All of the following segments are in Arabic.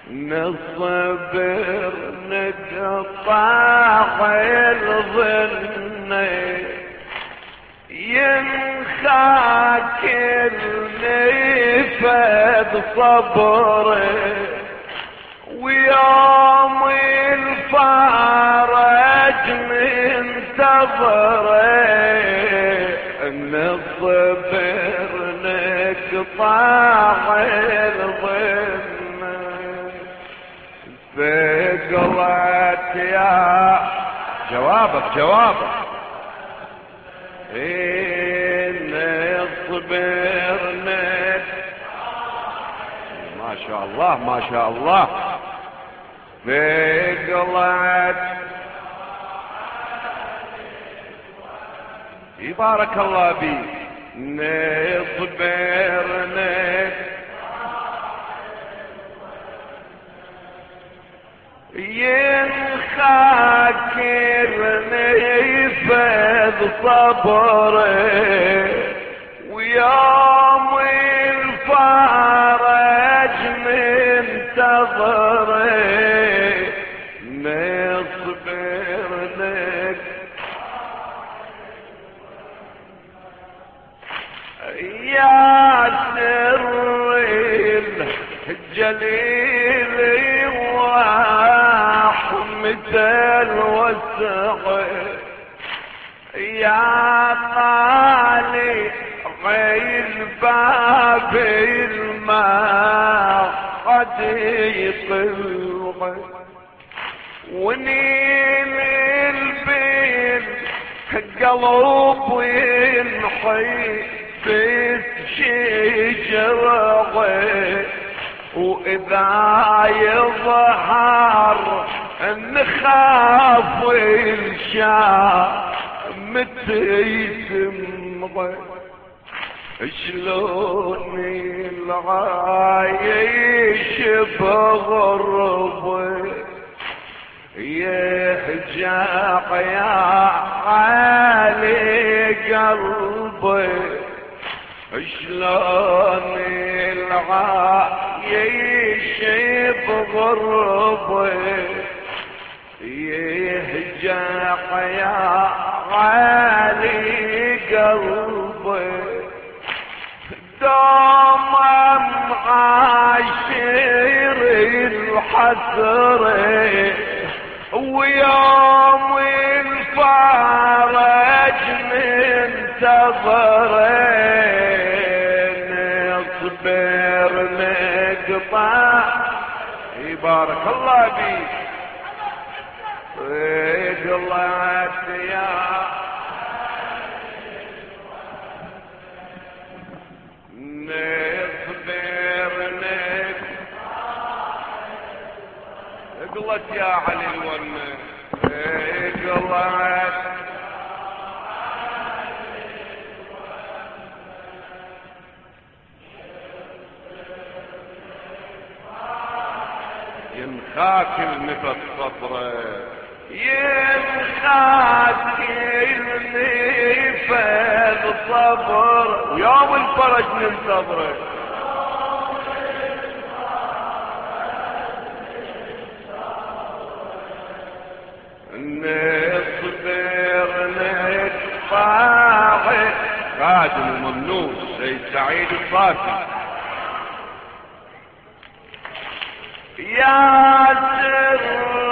نصبر نقطع الظن ينخاك النفذ صبره ويوم الفرج منتظره نصبر نقطع الظن فقرت يا جوابك نصبر ما شاء الله ما شاء الله فقرت بارك الله بي نصبر ينخاكر نفذ صبره ويوم الفرج منتظره نصبر لك يا سر الجليل مثل وسع يا طالع الباب الماء قد يطلع ونيل البيت قلب ينحي بالشجرة وإذا يظهر نخاف الشام تيسمض شلون العايش بغربه يهجع يا علي قلبي شلون العايش بغربه يهجع يا علي قلبي دوم عاشر الحسرة ويوم الفرج منتظره نصبر نقطع بارك الله بيك طلعت يا نصبر قلت يا علي الونه قلت ينخاك النفس صبره ينخاك النفس صبر ويوم الفرج من صبره نصبر نقطع خادم وممنون سيد سعيد الصافي يا سر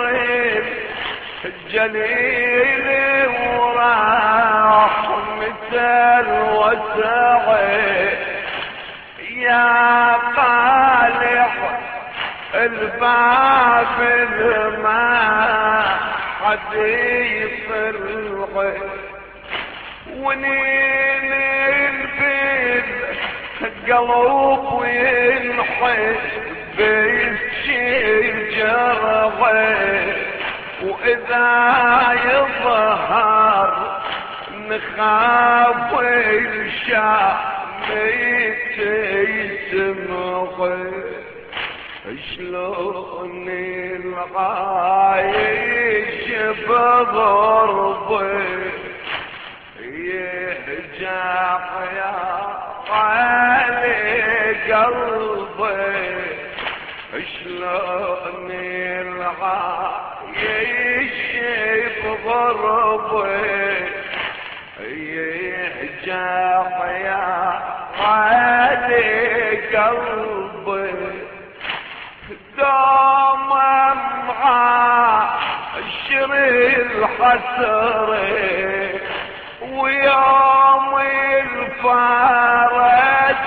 الجليل وراح مثل وسع يا طالع الباب الماء حد يصرخ ونين البيت قلب وينحس بالشجرة وإذا يظهر نخاف الشام يتسمغ شلون العايش بضربه يهجع يا علي قلبي شلون العايش بغربه يهجع يا علي قلبي دوم معاشر الحسره ويوم الفرج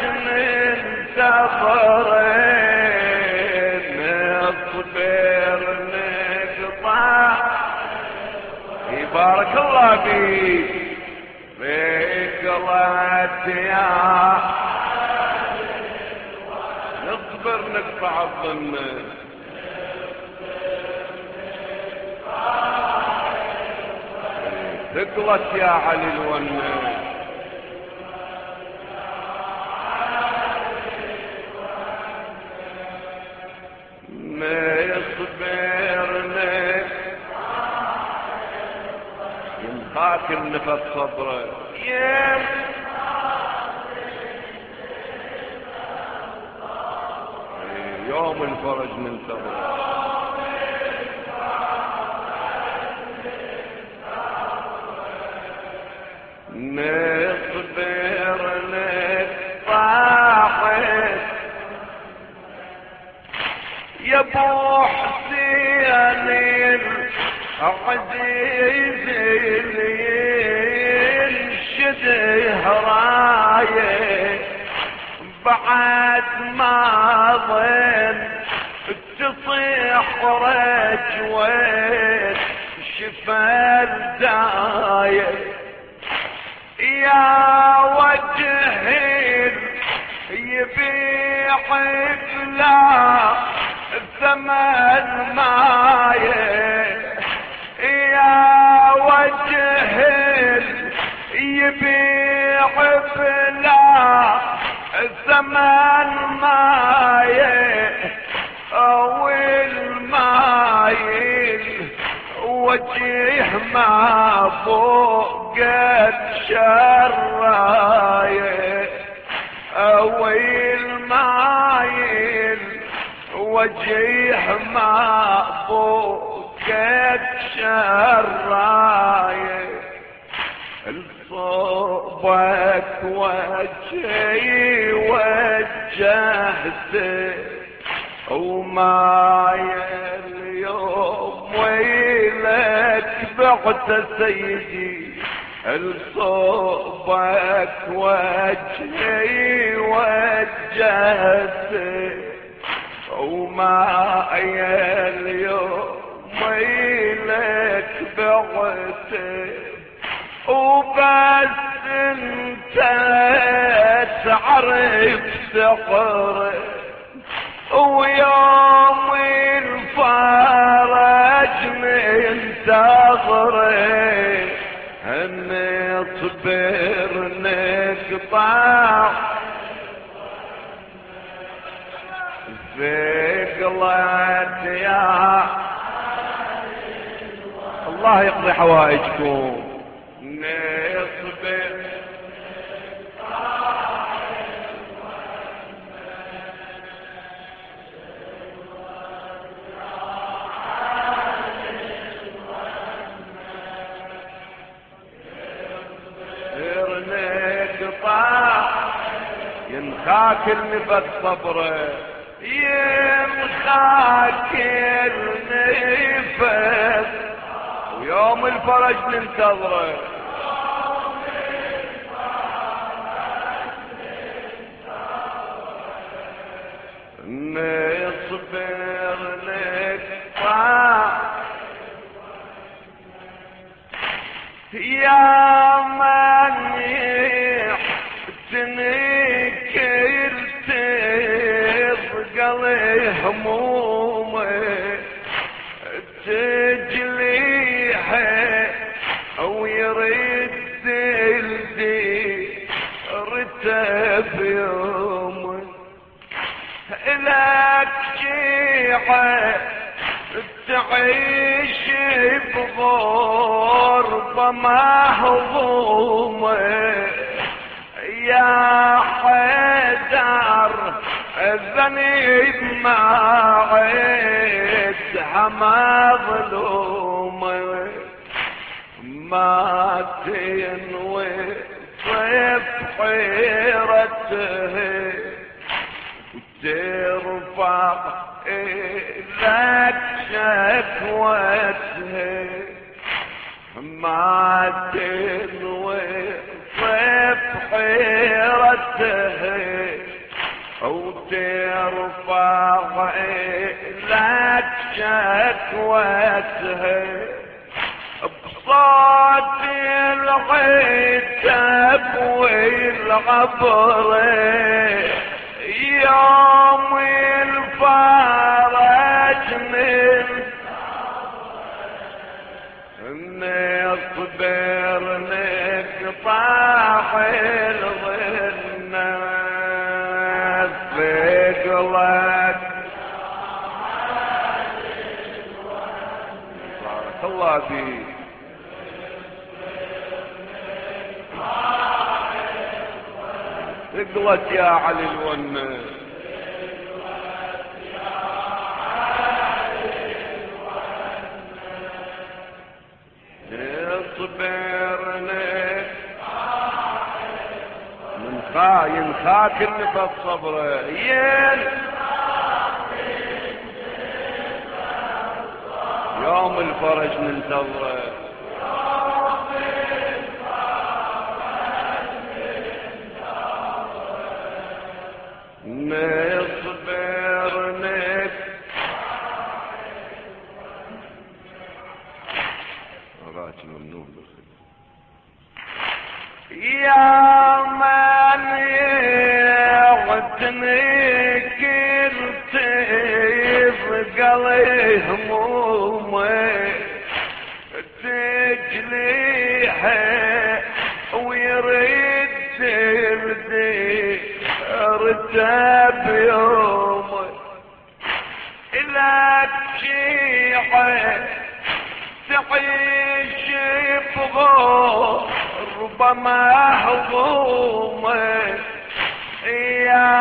ننتظره نصبر نقطع بارك الله فيك فكرت يا نصبر نقطع الظن ثقلت يا علي الونه ما يصبرني ينخاك النفس صبره يوم الفرج ننتظر نصبر نطاحت يا ابو حسين العزيز اللي ينشده رايه بعد ما ظن تصيح رجوه شفا الدايه يا وجه يبيع بلا ثمن مايه يا وجه يبيع بلا ثمن مايه او المايل وجه ما فوقت شرايه او المايل وجه ما فوقت شرايه صوبك وجهي وجهته وماي اليوم ويلك بعت سيدي الصوبك وجهي وجهته وماي اليوم ويلك بعته وبس انت تعرف سحره ويوم الفرج منتظره نصبر نقطع ثقلت يا الله يقضي حوائجكم نصبر نقطع ينخاك النفس صبره ينخاك النفس ويوم الفرج ننتظره نصبر نقطع يا من يحتنكر تبقى همومه تجليها او يرد الدي رتب يومه لك جيحه تعيش بغربة مهضومة يا حيدر الذنب ما عدها مظلومة ما تنوي طيب حيرته وترفع لك شكوته ما تنوي طيب حيرته وترفع لك شكوته بصوت العتاب والعبر يوم الفرج نصبر نقطع الظن ثقلك بارك الله فيك ثقلت يا علي الونه ينخاك النفس صبره يوم الفرج ننتظره نصبر راجل ممنوع يا من يعتني كرت بقلي همومي تجليها ويرد تردي ارتب يومي لا تشيعه تعيش بغور ربما هضومه يا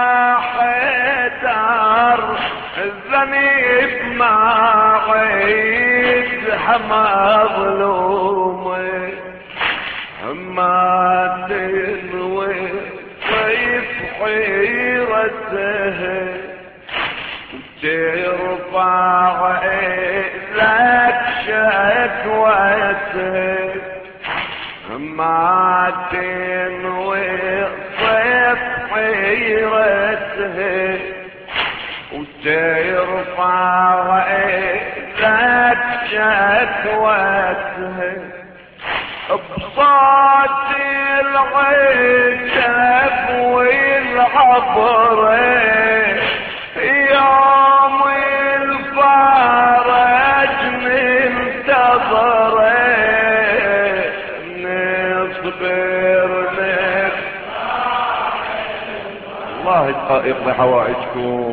حيدر الذنب ما عيدها مظلومه ما تنوي طيف حيرته ترفع لك شكوته ما تنوي طيف حيرته وترفع لك شكوته بصوت العتاب والعبر يوم الفرج ننتظره الله يقضي حوائجكم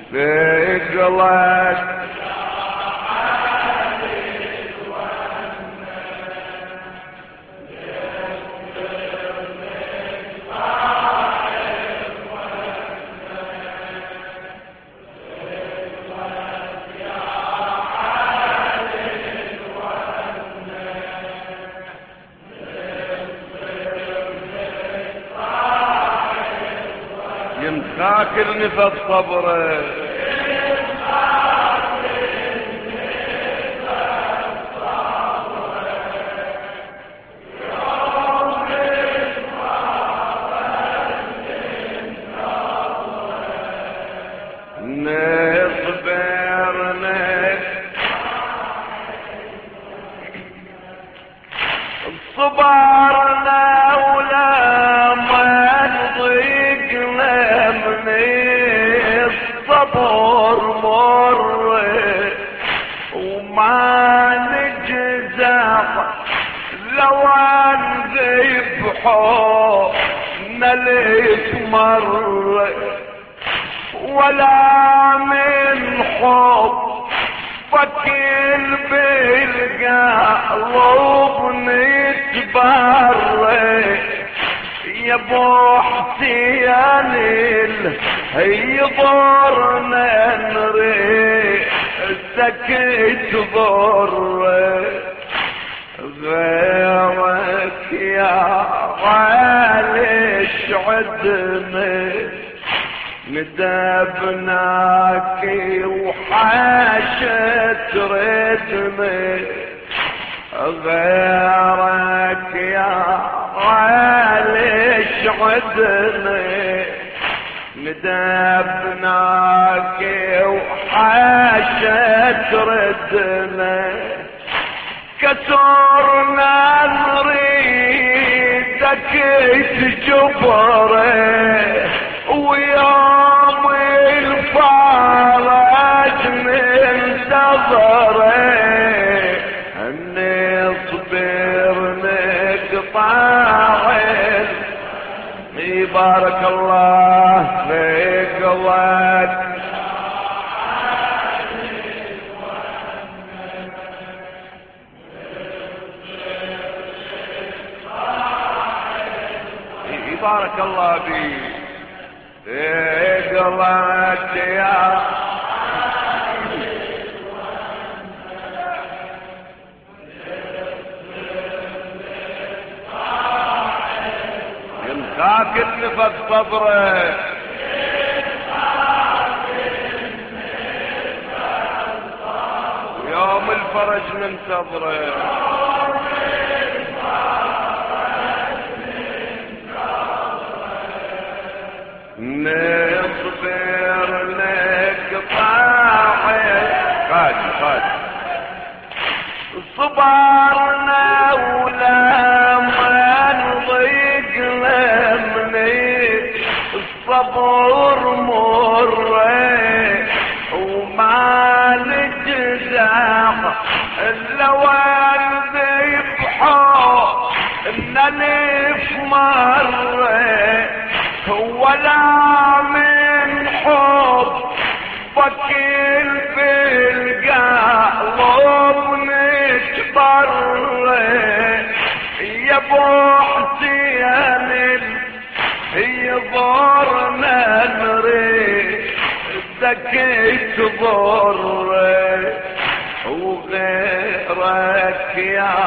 ثقلك ينخاك النفس صبره صبرنا ولا ما نضيقنا من الصبر مر وما نجزع لو نذبحنا ليش مر ولا من حب فكل بالقلب نتبرك يا ابو حسين يضرنا نريد سكت ضر غيرك يا غالي عدنا ندبناك وحاشت ردنا غيرك يا غالي عدنا ندبناك وحاشت ردنا كسرنا نريدك تجبره ويوم الفرج ننتظره نصبر نقطع بارك الله فيك الله بارك الله فيك قلت يا ينخاك النفس صبره ويوم الفرج ننتظره نصبر نقطع خاد صبرنا ولما نضيق لمني الصبر مر وما نجزع الا والذبحوا ان الف مره ولا من حبك في القلب نتبر يا ابو حسين يضرنا نريد سكت ضر وغيرك يا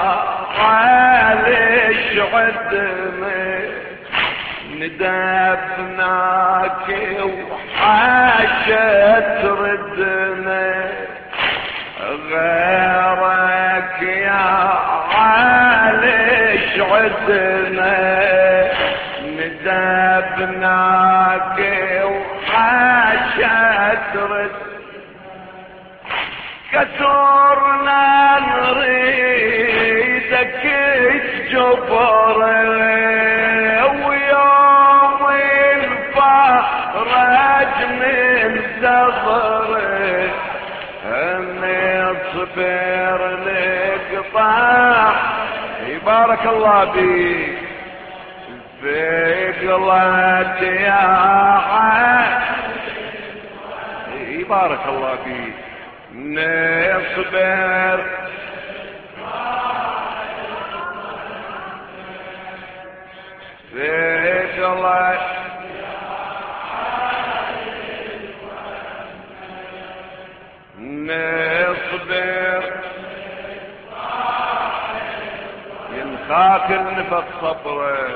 عالي عدنا ندبناك وحاشت ردنا غيرك يا عالي عدنا ندبناك وحاشت ردنا كسرنا نريدك تجبر ننتظر نصبر نقطع بارك الله بيك في قلت يا بارك الله بيك نصبر في قلت نصبر ينخاك النفس صبره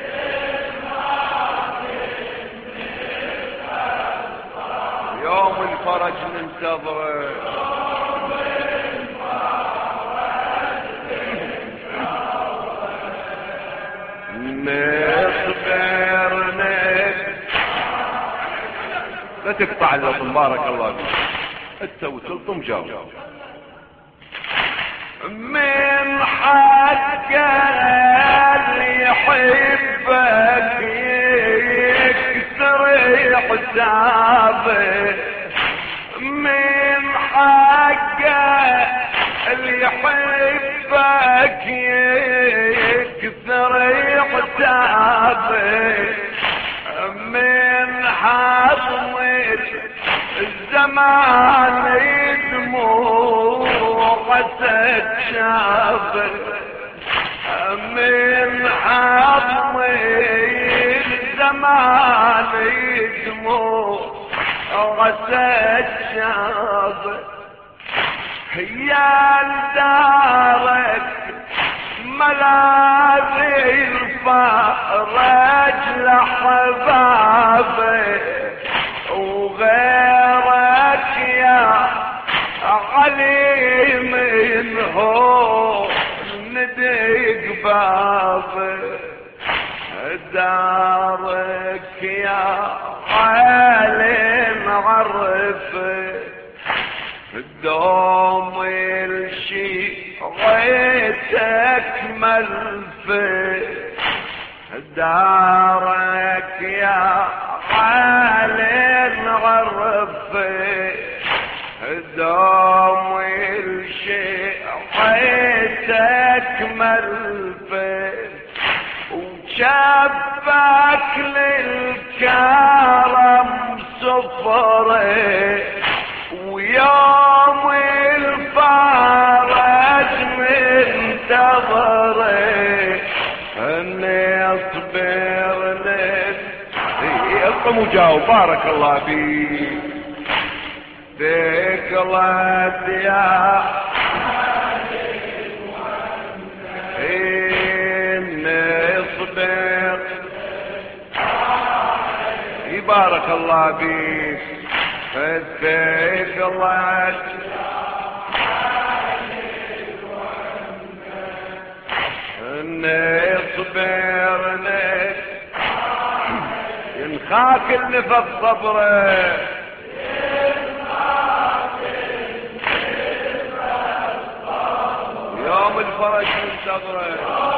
يوم الفرج ننتظره نصبر لا تقطع اللطم بارك الله فيك تسوي سلطم جاوب من حق اللي يحبك يكسر حسابه من حق اللي يحبك يكسر حسابه من حظم الزمان دموع تتشابه من حظم الزمان دموع غسل شابك يا دارك ملاذي الفرج لحبابي وغيرك يا علي منه ندق بابي دارك يا علي معرفك دوم الشي غيتك ملفك دارك يا علي نعرفك دوم الشي غيتك ملفك وشبك للكرم سفرك ويوم الفرج منتظرك اني اصبر لك يلقم وجاوب بارك الله فيك ذكرت يا اني اصبر بارك الله فيك ذكرت اني اصبر لك ينخاك النفس صبره يوم الفرج منتظره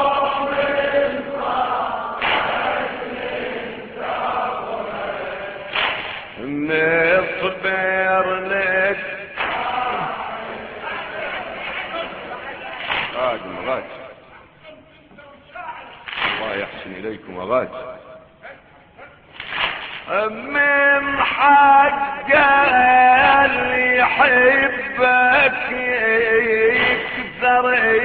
اني اصبر لك غاد الله يحسن اليكم غاد من حق اللي يحبك يكثر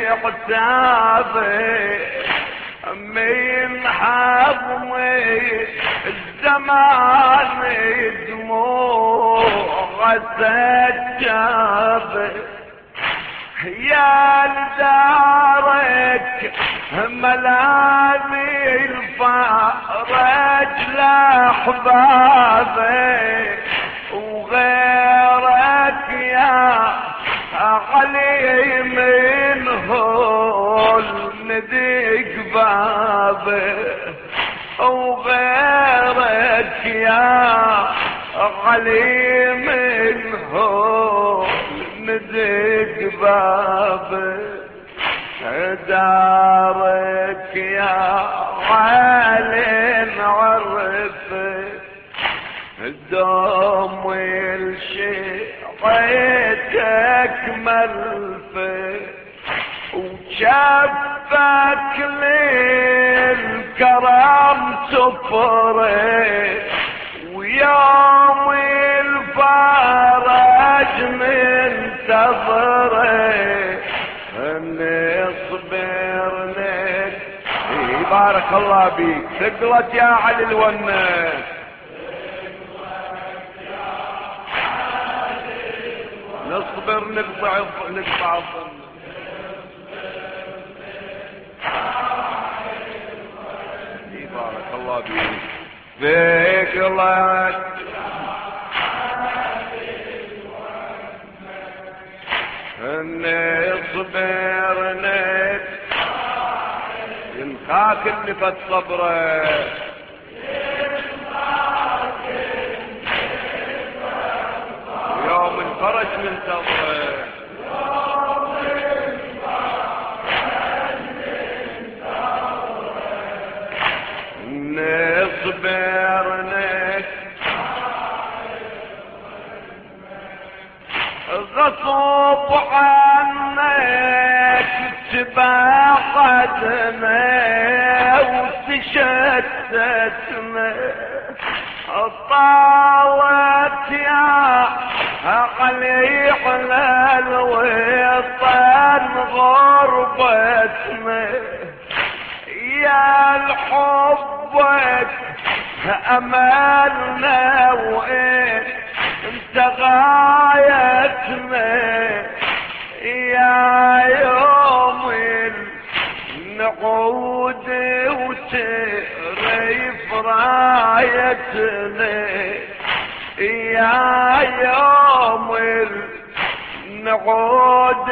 حسابك من حظمي الزمان دموع سجابك يا لدارك ملاذي الفرج لأحبابك وغيرك يا علي منه ندق بابك وغيرك يا علي منه ندق بابك دارك يا علي نعرفك الدم والشي غيتك ملفك وشفك للكرم سفرك ويوم الفرج منتظرك اني اصبر لك بارك الله بيك ثقلت يا علي الونس نصبر نقطع الظن بارك الله بيك ثقلت اني اصبر لك ينخاك النفس صبرك ويوم الفرج منتظرك اني اصبر لك غصب عنك تباعدنا وتشتتنا طالت يا علي على الوطن غربتنا يا الحبك املنا وين غايتنا يا يوم النعود وتريف رايتنا يا يوم النعود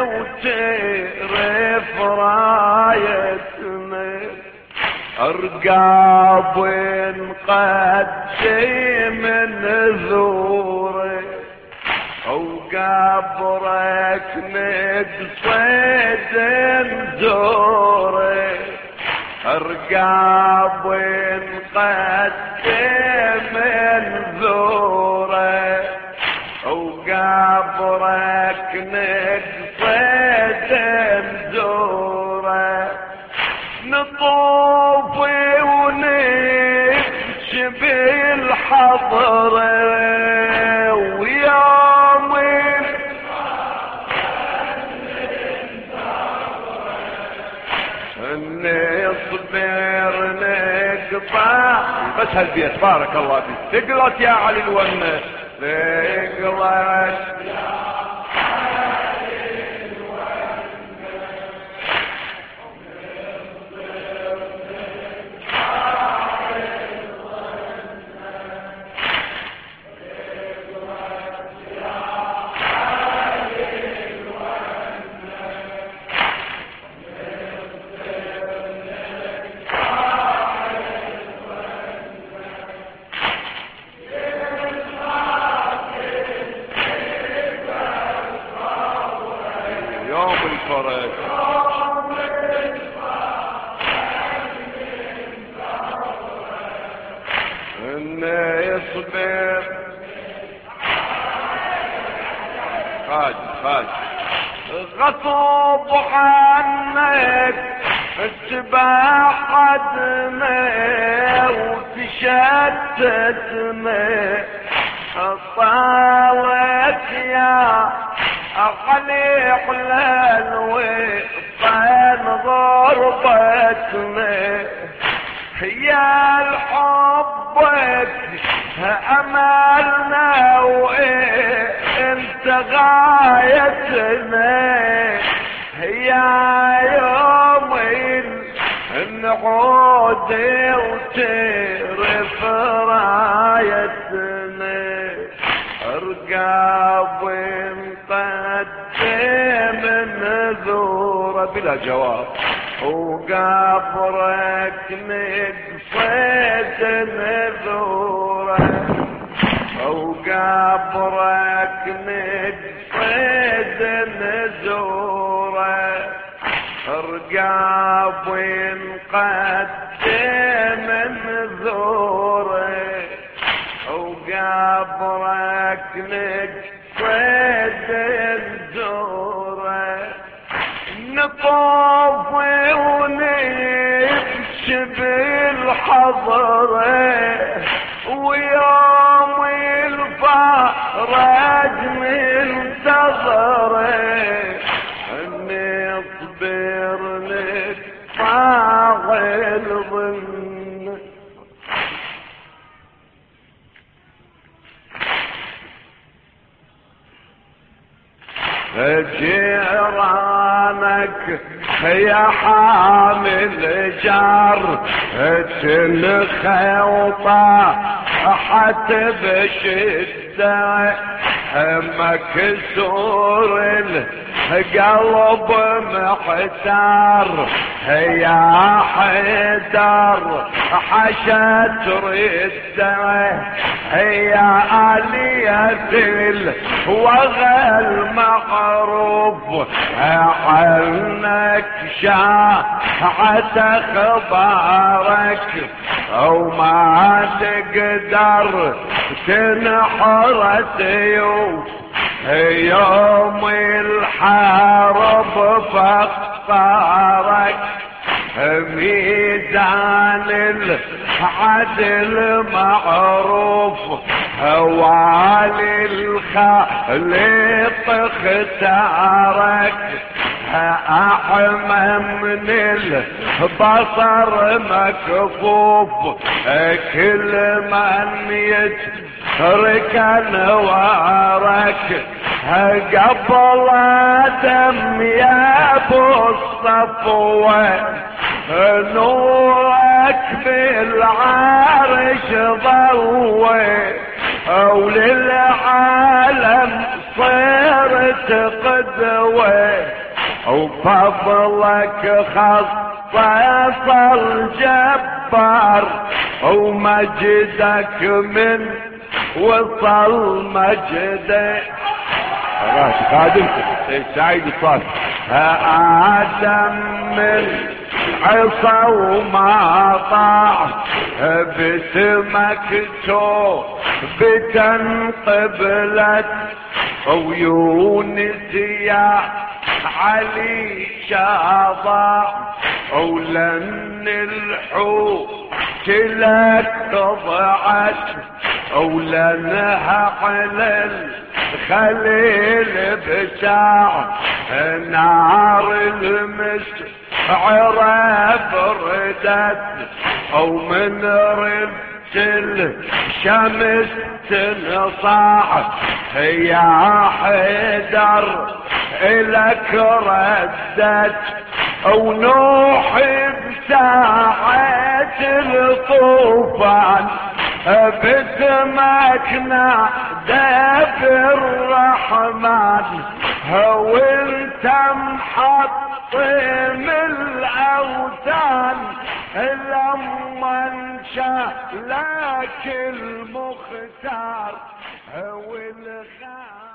وتريف رايتنا ارقاب نقدم نذوره وقبرك نقصد نزوره ارقاب نقدم نذوره وقبرك نقصد نزوره نطوف ونمشي بالحضره ويوم نصبر نقطع بس هالبيت بارك الله فيك تقلت يا علي الونه تقلت الفرج انه يصبر خاج غصب عنك اتباع قدمه وتشتتنا طالت يا أغلي حلال وطين ضربتنا يا الحبك أملنا وانت غايتنا يا يوم النعود وترف رايتنا ارقاب مقدم نذوره بلا جواب وقبرك نقصد نذوره وقبرك نقصد نذوره ارقاب مقدم نذوره وقبرك نقصد نذوره نطوف ونمشي بالحضره ويوم الفرج منتظره نصبر نقطع الظن جيرانك يا حامل جار تنخوطه حتى بشدة مكسور القلب محتار يا حيدر حشت رده يا آلية الوغى المعروف عنك شاعت اخبارك او ما تقدر تنحر سيوف يوم الحرب فاختارك ميزان العدل معروف والي الخليط اختارك احمى من البصر مكفوف كل من يترك انوارك قبل دم يا ابو الصفوه نورك بالعرش ضوي وللعالم صرت قدوه وفضلك خصص الجبار ومجدك من وصل مجده خادم سعيد الصالح آدم من عصا وما طاع باسمك بتنقبلت ويونس يا علي شاضع ولن الحوت لك ضعت ولنها على الخليل بساع نار المسعرة بردت او من ربت الشمس تنصاع يا حيدر إلك ردت ونوح بساعة الطوفان باسمك نادى بالرحمن وانت محطم الاوثان لما انشأ لك المختار والخالق